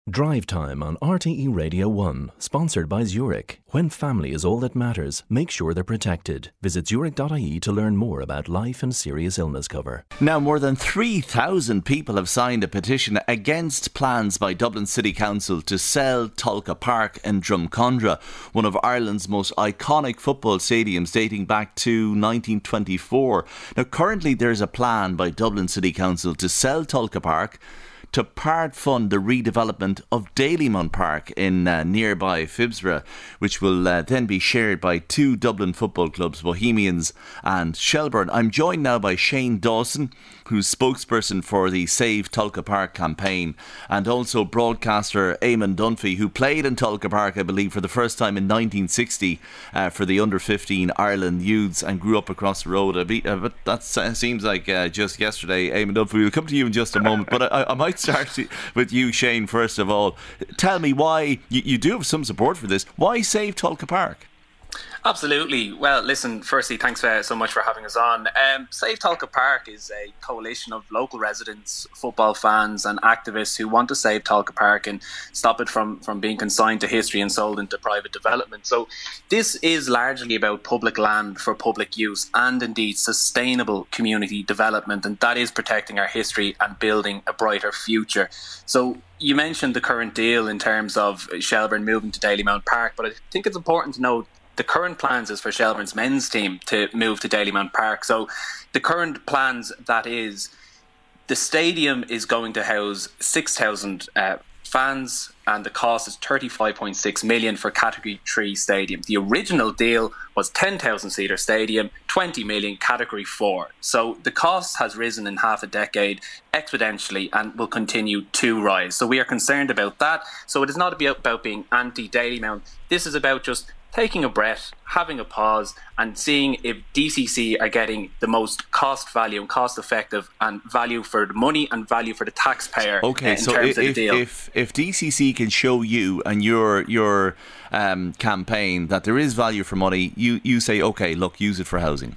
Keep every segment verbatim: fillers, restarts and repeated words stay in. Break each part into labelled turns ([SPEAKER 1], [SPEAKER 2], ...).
[SPEAKER 1] Drive Time on R T E Radio one, sponsored by Zurich. When family is all that matters, make sure they're protected. Visit zurich dot I E to learn more about life and serious illness cover.
[SPEAKER 2] Now, more than three thousand people have signed a petition against plans by Dublin City Council to sell Tolka Park in Drumcondra, one of Ireland's most iconic football stadiums dating back to nineteen twenty-four. Now, currently there's a plan by Dublin City Council to sell Tolka Park to part fund the redevelopment of Dalymount Park in uh, nearby Phibsborough, which will uh, then be shared by two Dublin football clubs, Bohemians and Shelbourne. I'm joined now by Shane Dawson, who's spokesperson for the Save Tolka Park campaign, and also broadcaster Eamon Dunphy, who played in Tolka Park, I believe, for the first time in nineteen sixty uh, for the under fifteen Ireland youths and grew up across the road. Uh, but that seems like uh, just yesterday. Eamon Dunphy, we'll come to you in just a moment, but I, I might start with you, Shane, first of all. Tell me why, you, you do have some support for this, why Save Tolka Park?
[SPEAKER 3] Absolutely. Well, listen, firstly, thanks uh, so much for having us on. Um, Save Tolka Park is a coalition of local residents, football fans and activists who want to save Tolka Park and stop it from, from being consigned to history and sold into private development. So this is largely about public land for public use and indeed sustainable community development, and that is protecting our history and building a brighter future. So you mentioned the current deal in terms of Shelbourne moving to Dalymount Park, but I think it's important to note the current plans is for Shelbourne's men's team to move to Dalymount Park. So the current plans, that is, the stadium is going to house six thousand uh, fans, and the cost is thirty-five point six million for Category three stadium. The original deal was ten thousand seater stadium, twenty million Category four. So the cost has risen in half a decade exponentially and will continue to rise. So we are concerned about that. So it is not about being anti-Dalymount. This is about just taking a breath, having a pause and seeing if D C C are getting the most cost value and cost effective and value for the money and value for the taxpayer.
[SPEAKER 2] Okay,
[SPEAKER 3] in
[SPEAKER 2] so
[SPEAKER 3] terms
[SPEAKER 2] if,
[SPEAKER 3] of the deal.
[SPEAKER 2] if if D C C can show you and your your um, campaign that there is value for money, you, you say, okay, look, use it for housing.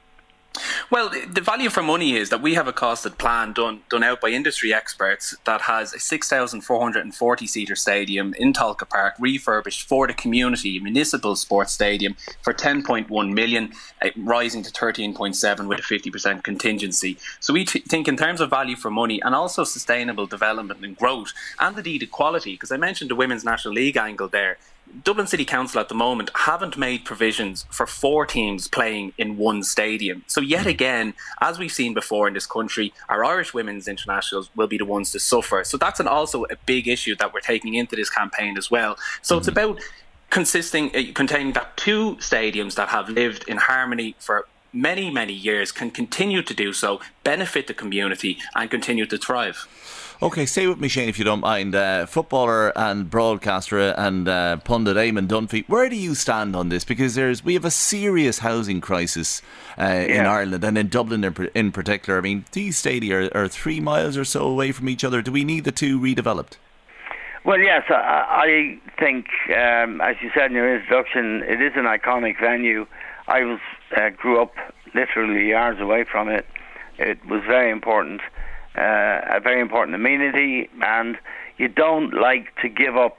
[SPEAKER 3] Well, the value for money is that we have a costed plan done done out by industry experts that has a six thousand four hundred forty seater stadium in Tolka Park refurbished for the community, municipal sports stadium, for ten point one million, uh, rising to thirteen point seven with a fifty percent contingency. So we t- think in terms of value for money and also sustainable development and growth and indeed equality, because I mentioned the Women's National League angle there. Dublin City Council at the moment haven't made provisions for four teams playing in one stadium. So yet again, as we've seen before in this country, our Irish women's internationals will be the ones to suffer. So that's an also a big issue that we're taking into this campaign as well. So mm-hmm. it's about consisting, uh, containing that two stadiums that have lived in harmony for many, many years can continue to do so, benefit the community and continue to thrive.
[SPEAKER 2] Okay, stay with me, Shane, if you don't mind. Uh, footballer and broadcaster and uh, pundit Eamon Dunphy, where do you stand on this? Because there's we have a serious housing crisis uh, yeah. in Ireland and in Dublin in, in particular. I mean, these stadia are, are three miles or so away from each other. Do we need the two redeveloped?
[SPEAKER 4] Well, yes, I, I think, um, as you said in your introduction, it is an iconic venue. I was uh, grew up literally yards away from it. It was very important. Uh, a very important amenity, and you don't like to give up,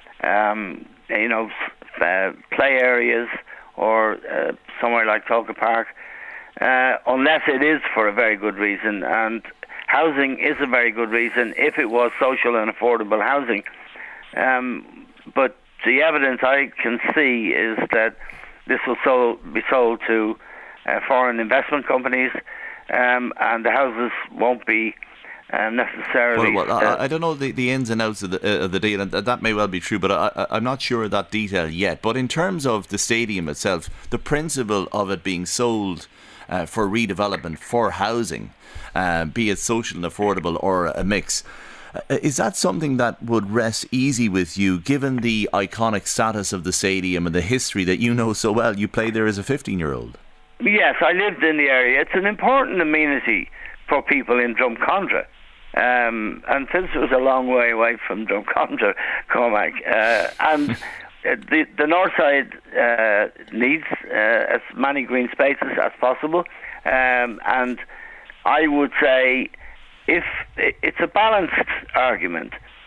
[SPEAKER 4] um, you know, uh, play areas or uh, somewhere like Tolka Park, uh, unless it is for a very good reason. And housing is a very good reason if it was social and affordable housing. Um, but the evidence I can see is that this will so, be sold to uh, foreign investment companies. Um, and the houses won't be um, necessarily...
[SPEAKER 2] Well, well
[SPEAKER 4] uh,
[SPEAKER 2] I, I don't know the, the ins and outs of the, uh, of the deal, and that may well be true, but I, I, I'm not sure of that detail yet. But in terms of the stadium itself, the principle of it being sold uh, for redevelopment, for housing, uh, be it social and affordable or a mix, uh, is that something that would rest easy with you, given the iconic status of the stadium and the history that you know so well? You played there as a fifteen-year-old.
[SPEAKER 4] Yes, I lived in the area. It's an important amenity for people in Drumcondra. Um, and since it was a long way away from Drumcondra, Cormac, uh, and the, the north side uh, needs uh, as many green spaces as possible. Um, and I would say if it's a balanced argument.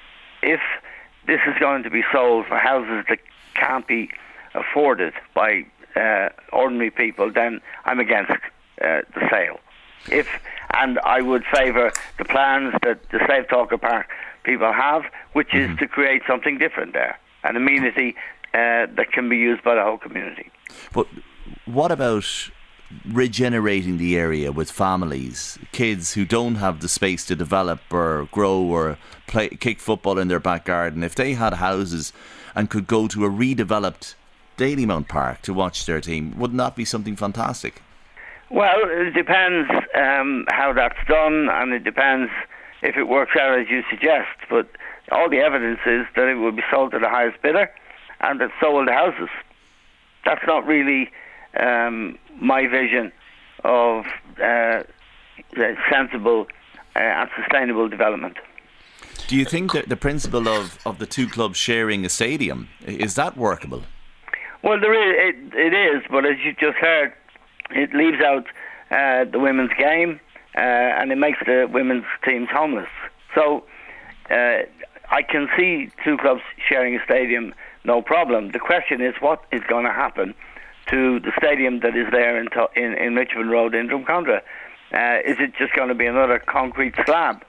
[SPEAKER 4] if this is going to be sold for houses that can't be afforded by uh, ordinary people, then I'm against uh, the sale. If and I would favour the plans that the Save Talca Park people have, which mm-hmm. is to create something different there, an amenity uh, that can be used by the whole community.
[SPEAKER 2] But what about regenerating the area with families, kids who don't have the space to develop or grow or play kick football in their back garden? If they had houses and could go to a redeveloped Dalymount Park to watch their team, wouldn't that be something fantastic?
[SPEAKER 4] Well, it depends um, how that's done, and it depends if it works out as you suggest. But all the evidence is that it will be sold to the highest bidder, and that so will the houses. That's not really um, my vision of uh, sensible uh, and sustainable development.
[SPEAKER 2] Do you think that the principle of, of the two clubs sharing a stadium, is that workable?
[SPEAKER 4] Well, there is, it, it is, but as you just heard, it leaves out uh, the women's game uh, and it makes the women's teams homeless. So uh, I can see two clubs sharing a stadium, no problem. The question is, what is going to happen to the stadium that is there in, in, in Richmond Road in Drumcondra? Uh, is it just going to be another concrete slab?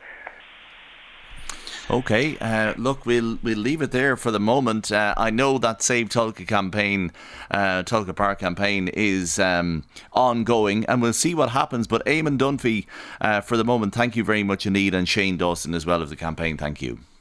[SPEAKER 2] Okay, uh, look, we'll we'll leave it there for the moment. Uh, I know that Save Tulka campaign, uh, Tulka Park campaign is um, ongoing, and we'll see what happens. But Eamon Dunphy, uh, for the moment, thank you very much indeed, and Shane Dawson as well of the campaign, thank you.